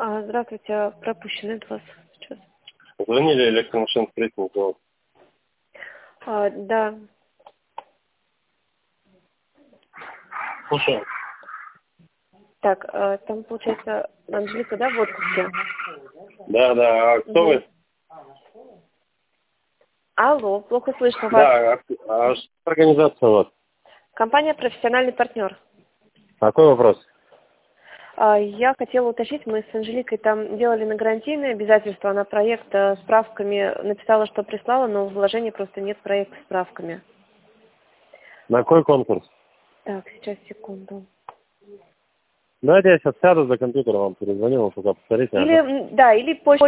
Здравствуйте, пропущенный от вас сейчас. Звонили электромашин строительный завод. Да. Слушаю. Так, там, получается, Анжелика, да, в отпуске? Да. А кто вы? Алло, плохо слышно вас. Да, а что организация у вас? Компания «Профессиональный партнер». Какой вопрос? Я хотела уточнить, мы с Анжеликой там делали на гарантийные обязательства, на проект с справками написала, что прислала, но в вложении просто нет проекта с справками. На какой конкурс? Так, сейчас, секунду. Давайте я сейчас сяду за компьютером, вам перезвоню, вы пока повторите. Или, да, или позже.